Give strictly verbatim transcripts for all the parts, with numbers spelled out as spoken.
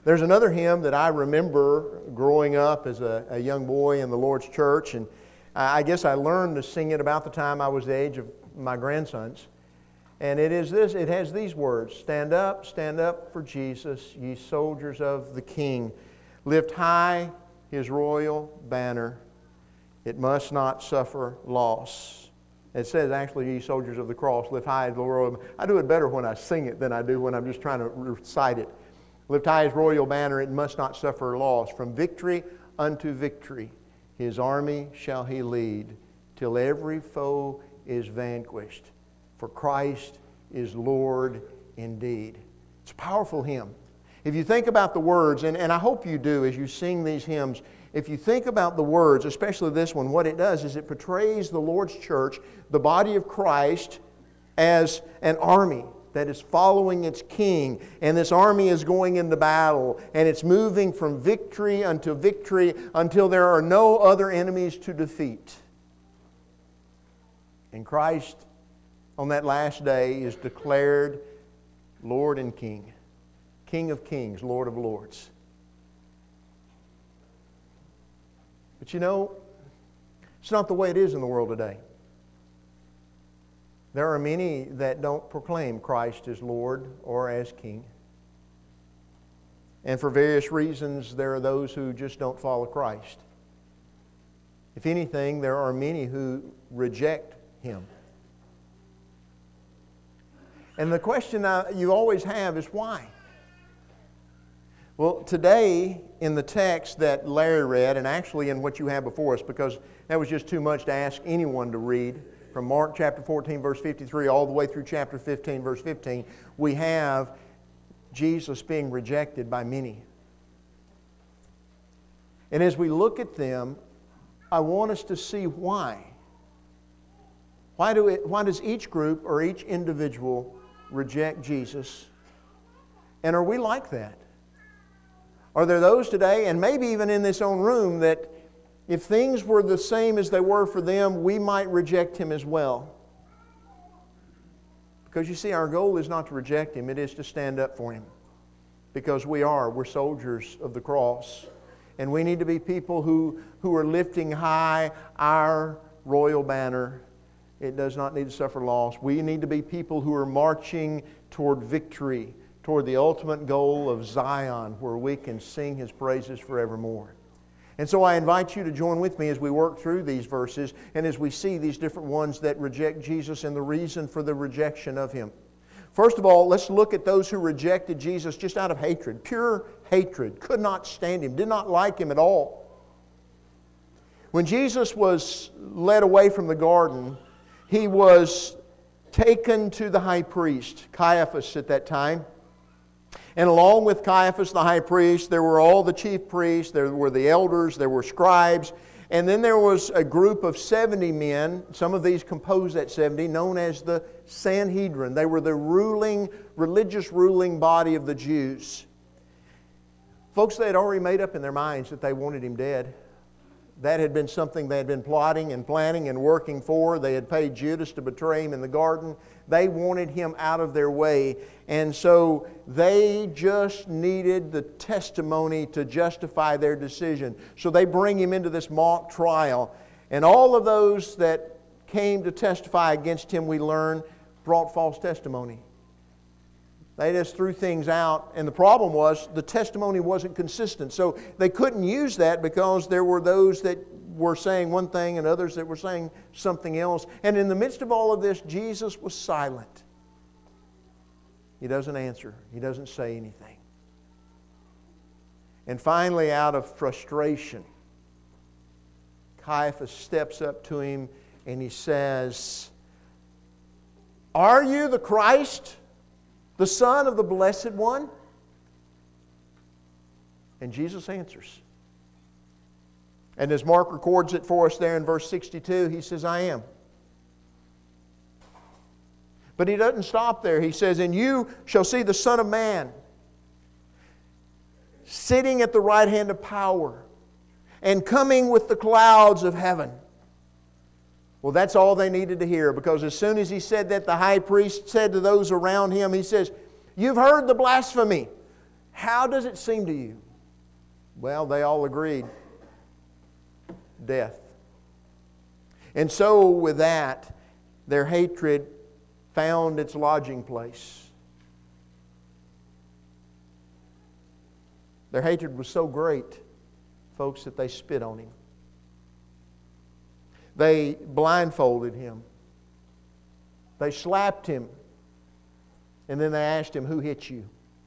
There's another hymn that I remember growing up as a, a young boy in the Lord's church, and I guess I learned to sing it about the time I was the age of my grandsons. And it is this, it has these words: "Stand up, stand up for Jesus, ye soldiers of the King. Lift high His royal banner, it must not suffer loss." It says actually, "Ye soldiers of the cross, lift high His royal banner." I do it better when I sing it than I do when I'm just trying to recite it. "Lift high His royal banner, it must not suffer loss. From victory unto victory, His army shall He lead, till every foe is vanquished. For Christ is Lord indeed." It's a powerful hymn. If you think about the words, and, and I hope you do as you sing these hymns, if you think about the words, especially this one, what it does is it portrays the Lord's church, the body of Christ, as an army that is following its King. And this army is going into battle, and it's moving from victory unto victory until there are no other enemies to defeat. And Christ, on that last day, is declared Lord and King. King of kings, Lord of lords. But you know, it's not the way it is in the world today. There are many that don't proclaim Christ as Lord or as King. And for various reasons, there are those who just don't follow Christ. If anything, there are many who reject Him. And the question I, you always have is why? Well, today in the text that Larry read, and actually in what you have before us, because that was just too much to ask anyone to read, from Mark chapter fourteen, verse fifty-three, all the way through chapter fifteen, verse fifteen, we have Jesus being rejected by many. And as we look at them, I want us to see why. Why, do it, why does each group or each individual reject Jesus? And are we like that? Are there those today, and maybe even in this own room, that if things were the same as they were for them, we might reject Him as well? Because you see, our goal is not to reject Him, it is to stand up for Him. Because we are, we're soldiers of the cross. And we need to be people who, who are lifting high our royal banner. It does not need to suffer loss. We need to be people who are marching toward victory, toward the ultimate goal of Zion, where we can sing His praises forevermore. And so I invite you to join with me as we work through these verses and as we see these different ones that reject Jesus and the reason for the rejection of Him. First of all, let's look at those who rejected Jesus just out of hatred, pure hatred, could not stand Him, did not like Him at all. When Jesus was led away from the garden, He was taken to the high priest, Caiaphas at that time. And along with Caiaphas, the high priest, there were all the chief priests, there were the elders, there were scribes, and then there was a group of seventy men, some of these composed that seventy, known as the Sanhedrin. They were the ruling, religious ruling body of the Jews. Folks, they had already made up in their minds that they wanted Him dead. That had been something they had been plotting and planning and working for. They had paid Judas to betray Him in the garden. They wanted Him out of their way. And so they just needed the testimony to justify their decision. So they bring Him into this mock trial. And all of those that came to testify against Him, we learn, brought false testimony. They just threw things out, and the problem was the testimony wasn't consistent. So they couldn't use that because there were those that were saying one thing and others that were saying something else. And in the midst of all of this, Jesus was silent. He doesn't answer. He doesn't say anything. And finally, out of frustration, Caiaphas steps up to Him and he says, "Are you the Christ, the Son of the Blessed One?" And Jesus answers. And as Mark records it for us there in verse sixty-two, He says, "I am." But He doesn't stop there. He says, "And you shall see the Son of Man sitting at the right hand of power and coming with the clouds of heaven." Well, that's all they needed to hear, because as soon as He said that, the high priest said to those around Him, he says, "You've heard the blasphemy. How does it seem to you? Well, they all agreed. Death. And so with that, their hatred found its lodging place. Their hatred was so great, folks, that they spit on him. They blindfolded him. They slapped him. And then they asked him, "Who hit you?"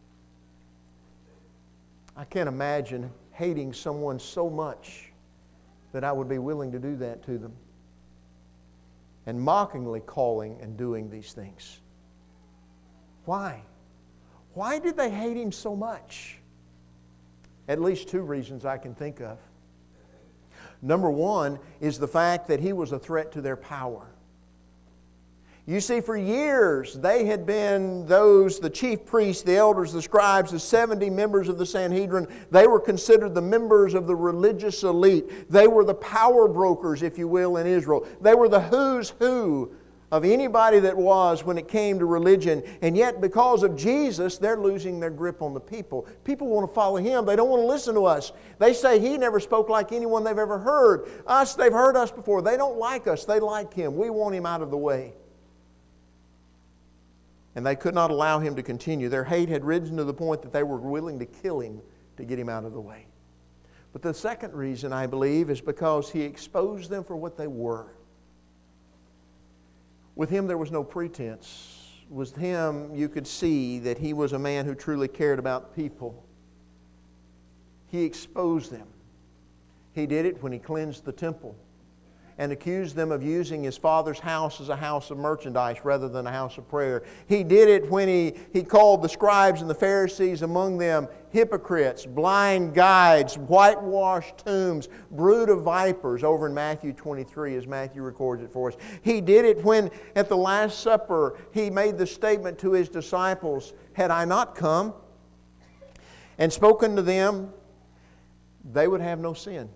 I can't imagine hating someone so much that I would be willing to do that to them. And mockingly calling and doing these things. Why? Why did they hate him so much? At least two reasons I can think of. Number one is the fact that he was a threat to their power. You see, for years they had been those, the chief priests, the elders, the scribes, the seventy members of the Sanhedrin. They were considered the members of the religious elite. They were the power brokers, if you will, in Israel. They were the who's who of anybody that was when it came to religion. And yet, because of Jesus, they're losing their grip on the people. People want to follow Him. They don't want to listen to us. They say He never spoke like anyone they've ever heard. Us, they've heard us before. They don't like us. They like Him. We want Him out of the way. And they could not allow Him to continue. Their hate had risen to the point that they were willing to kill Him to get Him out of the way. But the second reason, I believe, is because He exposed them for what they were. With Him there was no pretense. With Him you could see that He was a man who truly cared about people. He exposed them. He did it when He cleansed the temple and accused them of using His Father's house as a house of merchandise rather than a house of prayer. He did it when He, he called the scribes and the Pharisees among them hypocrites, blind guides, whitewashed tombs, brood of vipers, over in Matthew twenty-three as Matthew records it for us. He did it when at the Last Supper He made the statement to His disciples, "Had I not come and spoken to them, they would have no sin."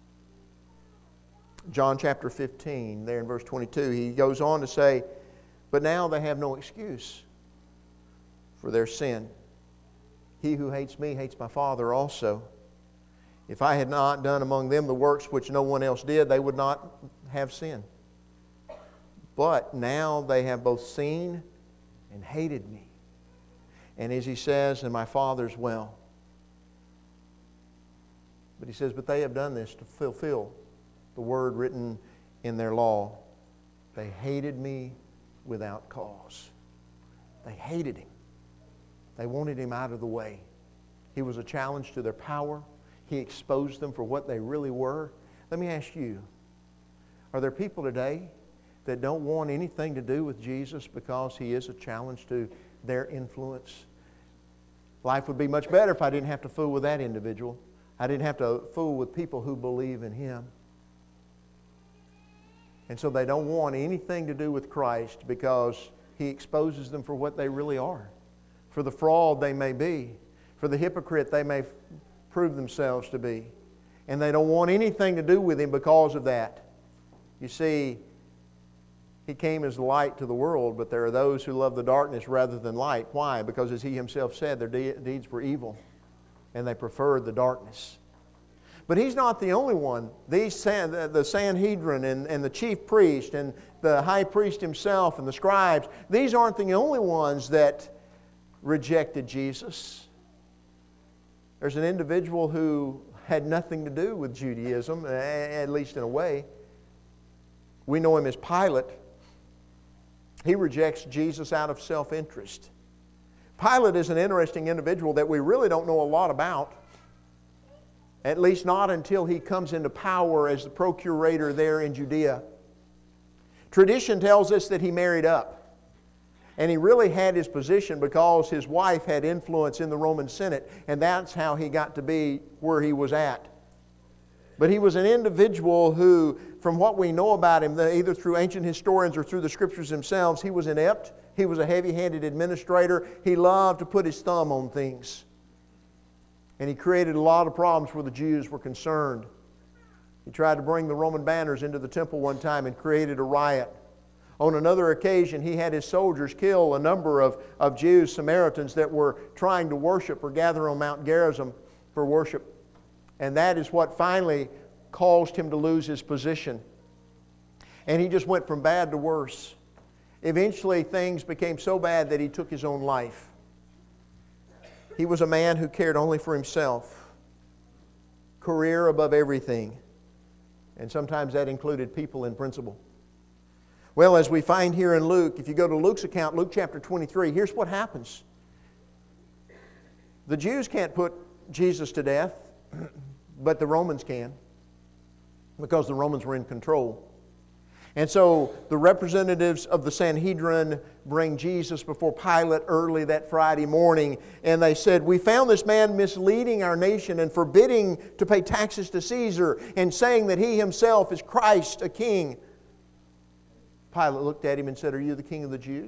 John chapter fifteen, there in verse twenty-two, He goes on to say, "But now they have no excuse for their sin. He who hates me hates my Father also. If I had not done among them the works which no one else did, they would not have sin. But now they have both seen and hated me. And as He says, and my Father's well." But He says, "But they have done this to fulfill the word written in their law. They hated me without cause." They hated Him. They wanted Him out of the way. He was a challenge to their power. He exposed them for what they really were. Let me ask you, are there people today that don't want anything to do with Jesus because He is a challenge to their influence? Life would be much better if I didn't have to fool with that individual. I didn't have to fool with people who believe in Him. And so they don't want anything to do with Christ because He exposes them for what they really are. For the fraud they may be. For the hypocrite they may prove themselves to be. And they don't want anything to do with Him because of that. You see, He came as light to the world, but there are those who love the darkness rather than light. Why? Because as He Himself said, their de- deeds were evil, and they preferred the darkness. But He's not the only one. These the Sanhedrin and, and the chief priest and the high priest himself and the scribes, these aren't the only ones that rejected Jesus. There's an individual who had nothing to do with Judaism, at least in a way. We know him as Pilate. He rejects Jesus out of self-interest. Pilate is an interesting individual that we really don't know a lot about. At least not until he comes into power as the procurator there in Judea. Tradition tells us that he married up. And he really had his position because his wife had influence in the Roman Senate. And that's how he got to be where he was at. But he was an individual who, from what we know about him, either through ancient historians or through the Scriptures themselves, he was inept. He was a heavy-handed administrator. He loved to put his thumb on things. And he created a lot of problems where the Jews were concerned. He tried to bring the Roman banners into the temple one time and created a riot. On another occasion, he had his soldiers kill a number of, of Jews, Samaritans, that were trying to worship or gather on Mount Gerizim for worship. And that is what finally caused him to lose his position. And he just went from bad to worse. Eventually, things became so bad that he took his own life. He was a man who cared only for himself. Career above everything. And sometimes that included people in principle. Well, as we find here in Luke, if you go to Luke's account, Luke chapter twenty-three, here's what happens. The Jews can't put Jesus to death, but the Romans can, because the Romans were in control. And so the representatives of the Sanhedrin bring Jesus before Pilate early that Friday morning, and they said, "We found this man misleading our nation and forbidding to pay taxes to Caesar and saying that he himself is Christ, a king." Pilate looked at him and said, "Are you the king of the Jews?"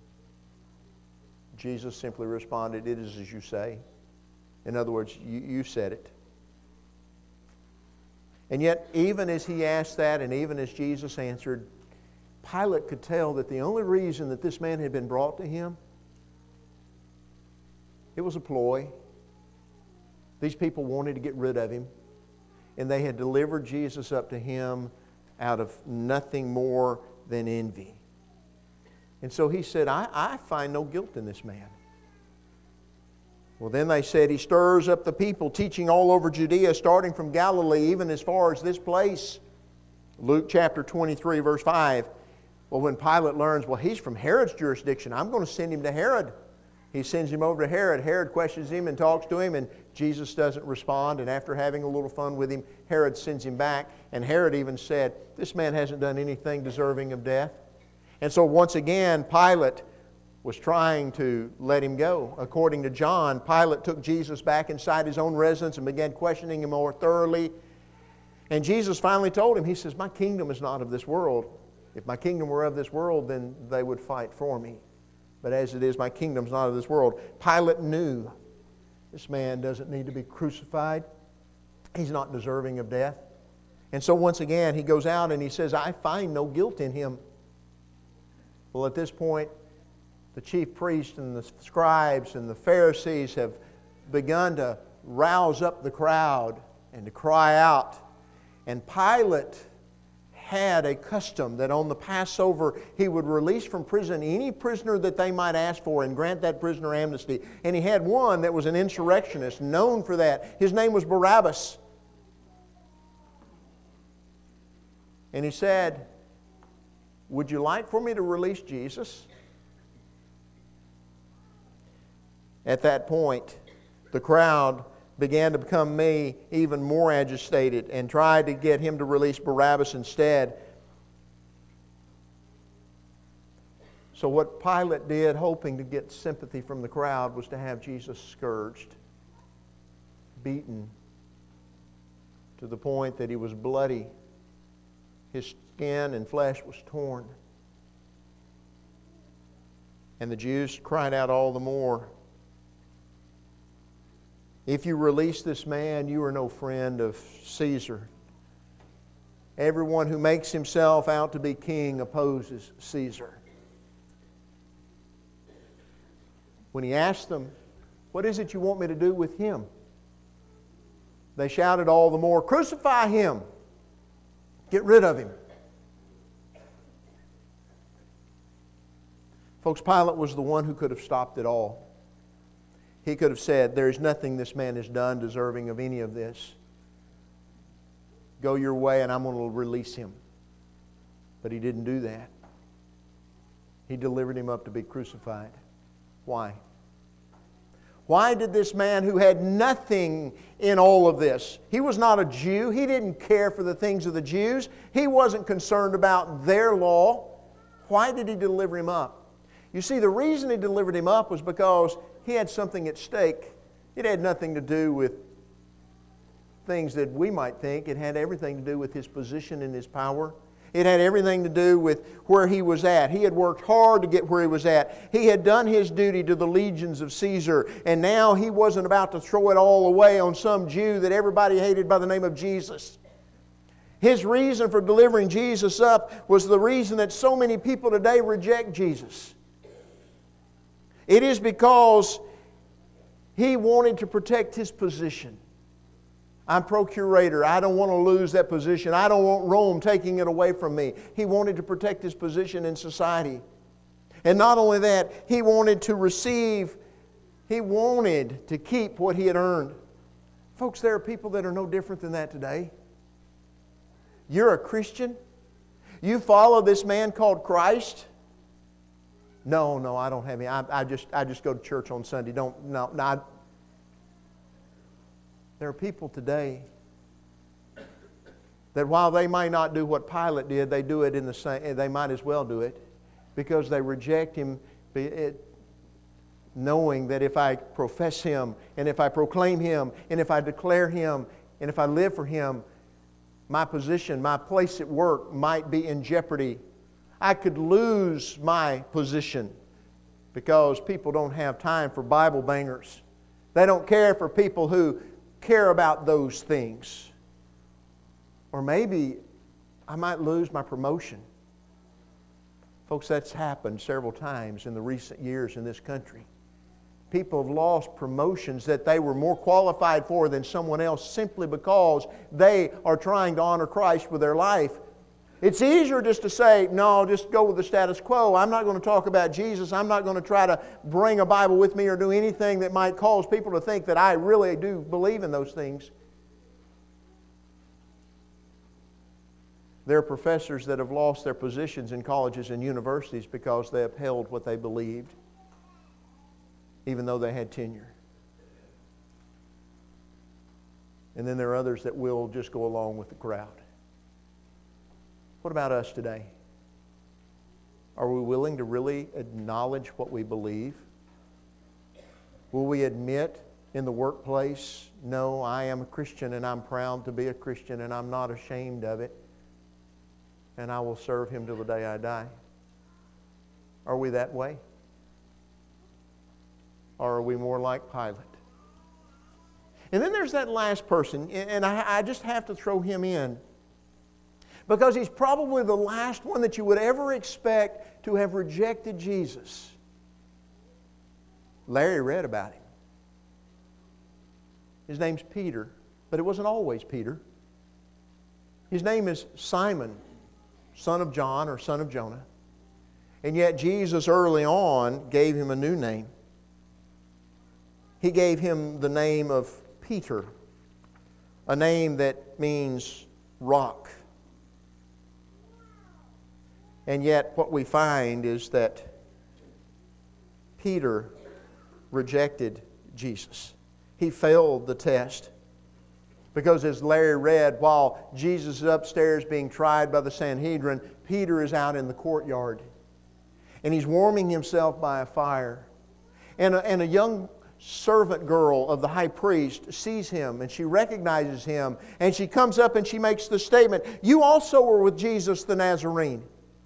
Jesus simply responded, "It is as you say." In other words, you, you said it. And yet, even as he asked that, and even as Jesus answered, Pilate could tell that the only reason that this man had been brought to him, it was a ploy. These people wanted to get rid of him, and they had delivered Jesus up to him out of nothing more than envy. And so he said, I, I find no guilt in this man. Well, then they said, he stirs up the people, teaching all over Judea, starting from Galilee, even as far as this place. Luke chapter twenty-three, verse five. Well, when Pilate learns, well, he's from Herod's jurisdiction, I'm going to send him to Herod. He sends him over to Herod. Herod questions him and talks to him, and Jesus doesn't respond. And after having a little fun with him, Herod sends him back. And Herod even said, this man hasn't done anything deserving of death. And so once again, Pilate was trying to let him go. According to John, Pilate took Jesus back inside his own residence and began questioning him more thoroughly. And Jesus finally told him, he says, my kingdom is not of this world. If my kingdom were of this world, then they would fight for me. But as it is, my kingdom is not of this world. Pilate knew this man doesn't need to be crucified. He's not deserving of death. And so once again, he goes out and he says, I find no guilt in him. Well, at this point, the chief priests and the scribes and the Pharisees have begun to rouse up the crowd and to cry out. And Pilate had a custom that on the Passover he would release from prison any prisoner that they might ask for and grant that prisoner amnesty. And he had one that was an insurrectionist, known for that. His name was Barabbas. And he said, would you like for me to release Jesus? At that point, the crowd began to become me even more agitated and tried to get him to release Barabbas instead. So what Pilate did, hoping to get sympathy from the crowd, was to have Jesus scourged, beaten, to the point that he was bloody. His skin and flesh was torn. And the Jews cried out all the more, if you release this man, you are no friend of Caesar. Everyone who makes himself out to be king opposes Caesar. When he asked them, what is it you want me to do with him? They shouted all the more, crucify him! Get rid of him. Folks, Pilate was the one who could have stopped it all. He could have said, there is nothing this man has done deserving of any of this. Go your way and I'm going to release him. But he didn't do that. He delivered him up to be crucified. Why? Why did this man who had nothing in all of this, he was not a Jew, he didn't care for the things of the Jews, he wasn't concerned about their law, why did he deliver him up? You see, the reason he delivered him up was because he had something at stake. It had nothing to do with things that we might think. It had everything to do with his position and his power. It had everything to do with where he was at. He had worked hard to get where he was at. He had done his duty to the legions of Caesar, and now he wasn't about to throw it all away on some Jew that everybody hated by the name of Jesus. His reason for delivering Jesus up was the reason that so many people today reject Jesus. It is because He wanted to protect His position. I'm procurator. I don't want to lose that position. I don't want Rome taking it away from me. He wanted to protect His position in society. And not only that, He wanted to receive, He wanted to keep what He had earned. Folks, there are people that are no different than that today. You're a Christian? You follow this man called Christ? No, no, I don't have any. I, I just I just go to church on Sunday. Don't no, no I, There are people today that while they might not do what Pilate did, they do it in the same. They might as well do it because they reject Him, knowing that if I profess Him and if I proclaim Him and if I declare Him and if I live for Him, my position, my place at work might be in jeopardy. I could lose my position because people don't have time for Bible bangers. They don't care for people who care about those things. Or maybe I might lose my promotion. Folks, that's happened several times in the recent years in this country. People have lost promotions that they were more qualified for than someone else simply because they are trying to honor Christ with their life. It's easier just to say, no, just go with the status quo. I'm not going to talk about Jesus. I'm not going to try to bring a Bible with me or do anything that might cause people to think that I really do believe in those things. There are professors that have lost their positions in colleges and universities because they upheld what they believed, even though they had tenure. And then there are others that will just go along with the crowd. What about us today? Are we willing to really acknowledge what we believe? Will we admit in the workplace, no, I am a Christian and I'm proud to be a Christian and I'm not ashamed of it and I will serve Him till the day I die? Are we that way? Or are we more like Pilate? And then there's that last person, and I, I just have to throw him in because he's probably the last one that you would ever expect to have rejected Jesus. Larry read about him. His name's Peter, but it wasn't always Peter. His name is Simon, son of John or son of Jonah. And yet Jesus early on gave him a new name. He gave him the name of Peter, a name that means rock. And yet what we find is that Peter rejected Jesus. He failed the test. Because as Larry read, while Jesus is upstairs being tried by the Sanhedrin, Peter is out in the courtyard. And he's warming himself by a fire. And a, and a young servant girl of the high priest sees him and she recognizes him. And she comes up and she makes the statement, "You also were with Jesus the Nazarene."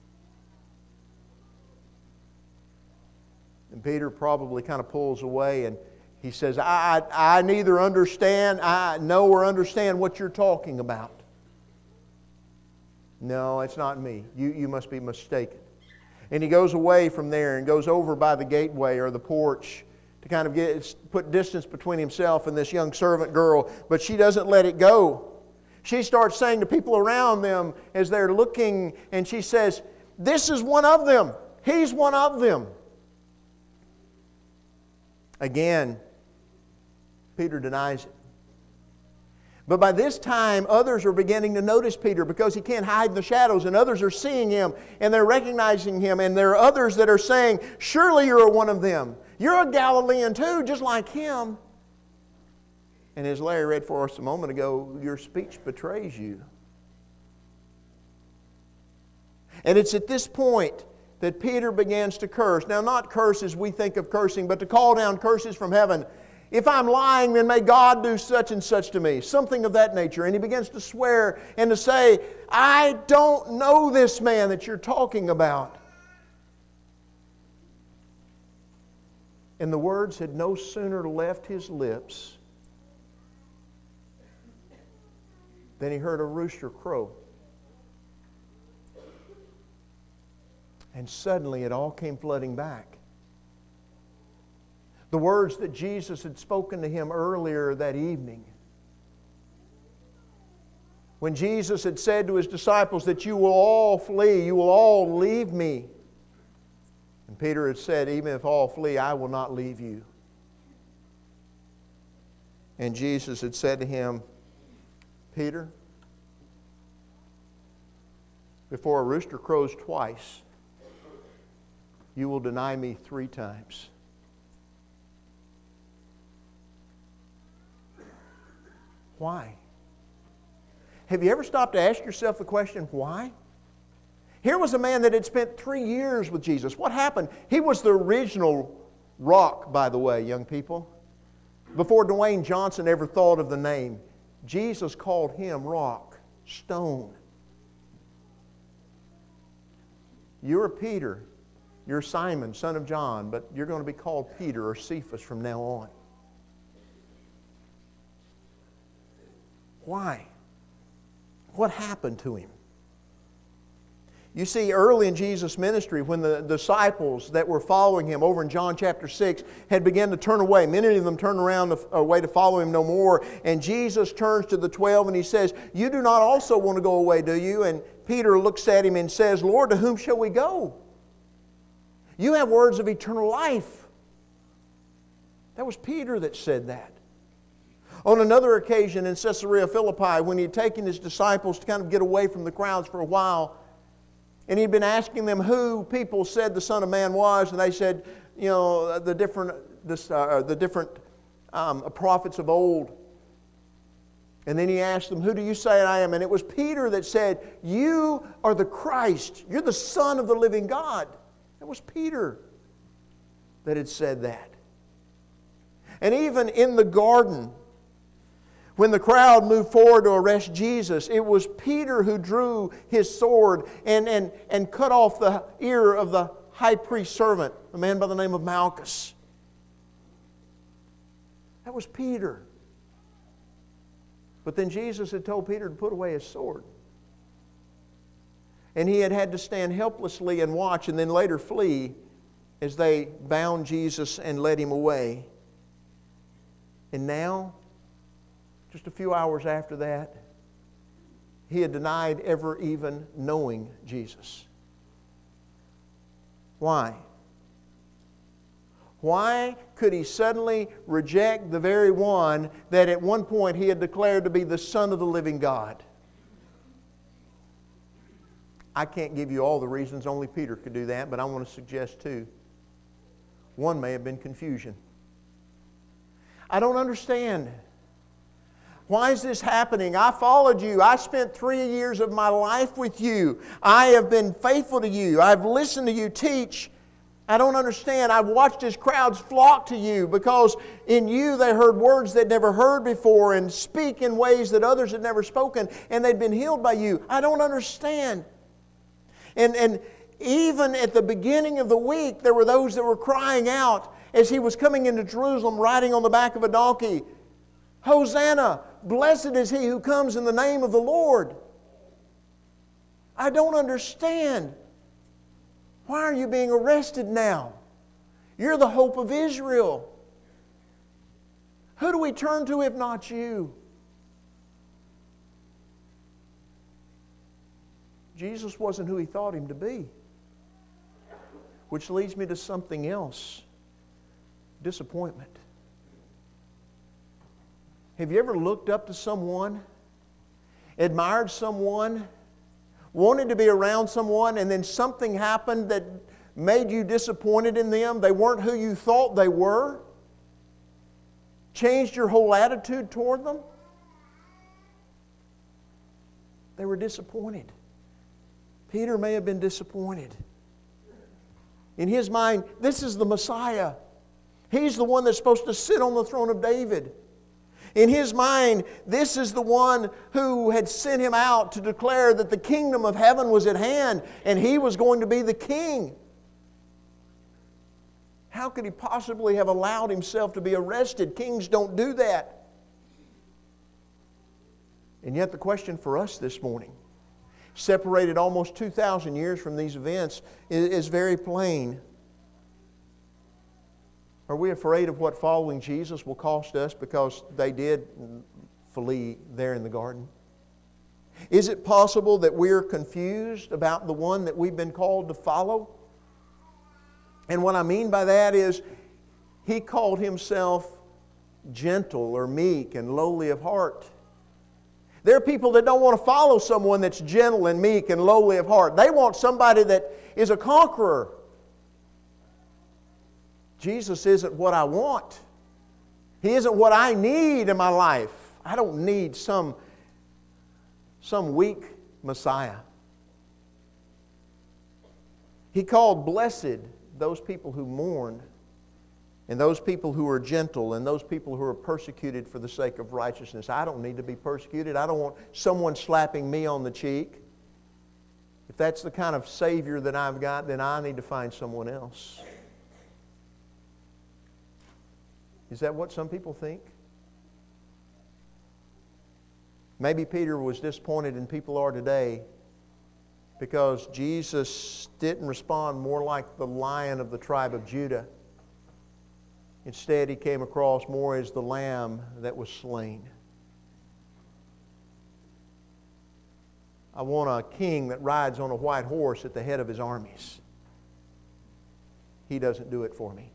And Peter probably kind of pulls away and he says, I, I, I neither understand, I know or understand what you're talking about. No, it's not me. You, you must be mistaken. And he goes away from there and goes over by the gateway or the porch to kind of get put distance between himself and this young servant girl. But she doesn't let it go. She starts saying to people around them as they're looking, and she says, "This is one of them. He's one of them." Again, Peter denies it. But by this time, others are beginning to notice Peter because he can't hide in the shadows, and others are seeing him and they're recognizing him, and there are others that are saying, "Surely you're one of them. You're a Galilean too, just like him." And as Larry read for us a moment ago, your speech betrays you. And it's at this point that Peter begins to curse. Now, not curse as we think of cursing, but to call down curses from heaven. "If I'm lying, then may God do such and such to me." Something of that nature. And he begins to swear and to say, "I don't know this man that you're talking about." And the words had no sooner left his lips than he heard a rooster crow. And suddenly it all came flooding back. The words that Jesus had spoken to him earlier that evening, when Jesus had said to His disciples that you will all flee, you will all leave me. And Peter had said, even if all flee, I will not leave you. And Jesus had said to him, Peter, before a rooster crows twice, you will deny me three times. Why? Have you ever stopped to ask yourself the question, why? Here was a man that had spent three years with Jesus. What happened? He was the original rock, by the way, young people. Before Dwayne Johnson ever thought of the name, Jesus called him rock, stone. You're Peter. You're Simon, son of John, but you're going to be called Peter or Cephas from now on. Why? What happened to him? You see, early in Jesus' ministry, when the disciples that were following Him over in John chapter six had begun to turn away, many of them turned around away to follow Him no more, and Jesus turns to the twelve and He says, you do not also want to go away, do you? And Peter looks at Him and says, Lord, to whom shall we go? You have words of eternal life. That was Peter that said that. On another occasion in Caesarea Philippi, when He had taken His disciples to kind of get away from the crowds for a while, and He'd been asking them who people said the Son of Man was, and they said, you know, the different, this, uh, the different um, prophets of old. And then He asked them, who do you say I am? And it was Peter that said, you are the Christ. You're the Son of the living God. It was Peter that had said that. And even in the garden, when the crowd moved forward to arrest Jesus, it was Peter who drew his sword and, and, and cut off the ear of the high priest's servant, a man by the name of Malchus. That was Peter. But then Jesus had told Peter to put away his sword. And he had had to stand helplessly and watch and then later flee as they bound Jesus and led Him away. And now, just a few hours after that, he had denied ever even knowing Jesus. Why? Why could he suddenly reject the very one that at one point he had declared to be the Son of the living God? I can't give you all the reasons, only Peter could do that, but I want to suggest two. One may have been confusion. I don't understand. Why is this happening? I followed you. I spent three years of my life with you. I have been faithful to you. I've listened to you teach. I don't understand. I've watched as crowds flock to you because in you they heard words they'd never heard before and speak in ways that others had never spoken, and they'd been healed by you. I don't understand. And, and even at the beginning of the week, there were those that were crying out as He was coming into Jerusalem riding on the back of a donkey, Hosanna! Blessed is He who comes in the name of the Lord. I don't understand. Why are you being arrested now? You're the hope of Israel. Who do we turn to if not you? Jesus wasn't who He thought Him to be. Which leads me to something else. Disappointment. Have you ever looked up to someone, admired someone, wanted to be around someone, and then something happened that made you disappointed in them? They weren't who you thought they were? Changed your whole attitude toward them? They were disappointed. Peter may have been disappointed. In his mind, this is the Messiah. He's the one that's supposed to sit on the throne of David. In his mind, this is the one who had sent him out to declare that the kingdom of heaven was at hand and he was going to be the king. How could he possibly have allowed himself to be arrested? Kings don't do that. And yet the question for us this morning, separated almost two thousand years from these events, is, is very plain. Are we afraid of what following Jesus will cost us because they did flee there in the garden? Is it possible that we're confused about the one that we've been called to follow? And what I mean by that is, He called Himself gentle or meek and lowly of heart. There are people that don't want to follow someone that's gentle and meek and lowly of heart. They want somebody that is a conqueror. Jesus isn't what I want. He isn't what I need in my life. I don't need some, some weak Messiah. He called blessed those people who mourn, and those people who are gentle, and those people who are persecuted for the sake of righteousness. I don't need to be persecuted. I don't want someone slapping me on the cheek. If that's the kind of Savior that I've got, then I need to find someone else. Is that what some people think? Maybe Peter was disappointed, and people are today, because Jesus didn't respond more like the Lion of the tribe of Judah. Instead, He came across more as the Lamb that was slain. I want a king that rides on a white horse at the head of his armies. He doesn't do it for me.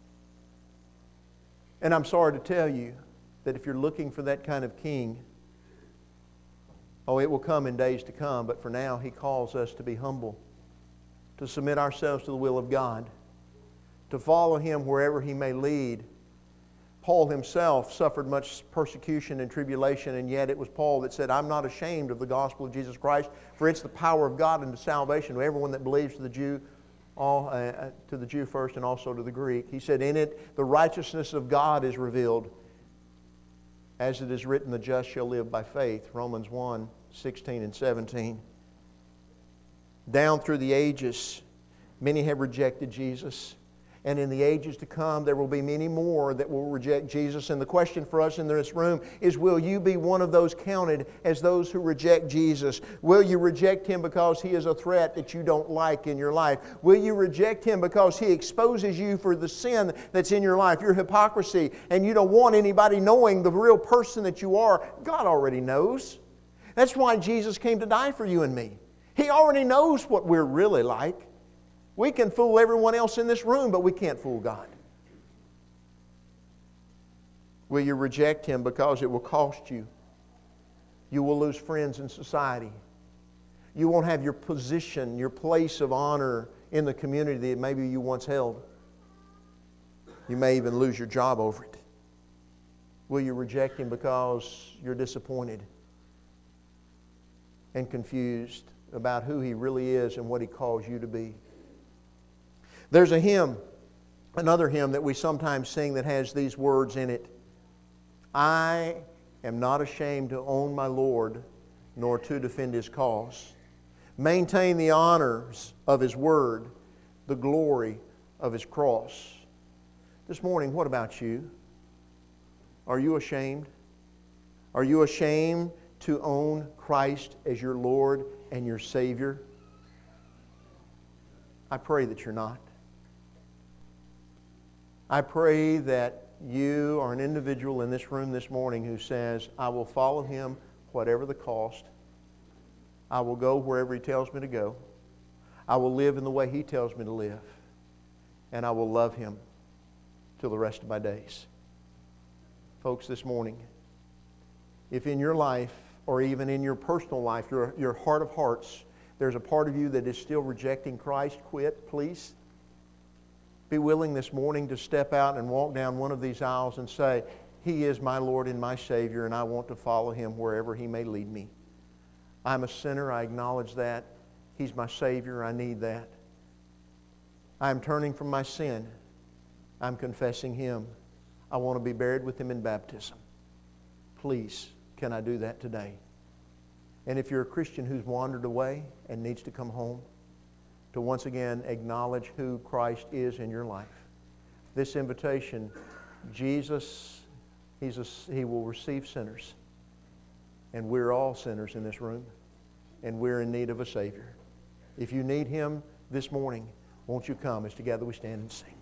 And I'm sorry to tell you that if you're looking for that kind of king, oh, it will come in days to come, but for now He calls us to be humble, to submit ourselves to the will of God, to follow Him wherever He may lead. Paul himself suffered much persecution and tribulation, and yet it was Paul that said, I'm not ashamed of the gospel of Jesus Christ, for it's the power of God unto salvation to everyone that believes, to the Jew, all, uh, to the Jew first and also to the Greek. He said, in it the righteousness of God is revealed, as it is written, the just shall live by faith. Romans one, sixteen and seventeen. Down through the ages, many have rejected Jesus. And in the ages to come, there will be many more that will reject Jesus. And the question for us in this room is, will you be one of those counted as those who reject Jesus? Will you reject Him because He is a threat that you don't like in your life? Will you reject Him because He exposes you for the sin that's in your life, your hypocrisy, and you don't want anybody knowing the real person that you are? God already knows. That's why Jesus came to die for you and me. He already knows what we're really like. We can fool everyone else in this room, but we can't fool God. Will you reject Him because it will cost you? You will lose friends in society. You won't have your position, your place of honor in the community that maybe you once held. You may even lose your job over it. Will you reject Him because you're disappointed and confused about who He really is and what He calls you to be? There's a hymn, another hymn that we sometimes sing that has these words in it. I am not ashamed to own my Lord, nor to defend His cause. Maintain the honors of His word, the glory of His cross. This morning, what about you? Are you ashamed? Are you ashamed to own Christ as your Lord and your Savior? I pray that you're not. I pray that you are an individual in this room this morning who says, I will follow Him whatever the cost. I will go wherever He tells me to go. I will live in the way He tells me to live. And I will love Him till the rest of my days. Folks, this morning, if in your life or even in your personal life, your, your heart of hearts, there's a part of you that is still rejecting Christ, quit, please. Be willing this morning to step out and walk down one of these aisles and say, He is my Lord and my Savior, and I want to follow Him wherever He may lead me. I'm a sinner, I acknowledge that. He's my Savior, I need that. I'm turning from my sin. I'm confessing Him. I want to be buried with Him in baptism. Please, can I do that today? And if you're a Christian who's wandered away and needs to come home, to once again acknowledge who Christ is in your life. This invitation, Jesus, he's a, He will receive sinners. And we're all sinners in this room. and we're in need of a Savior. If you need Him this morning, won't you come as together we stand and sing?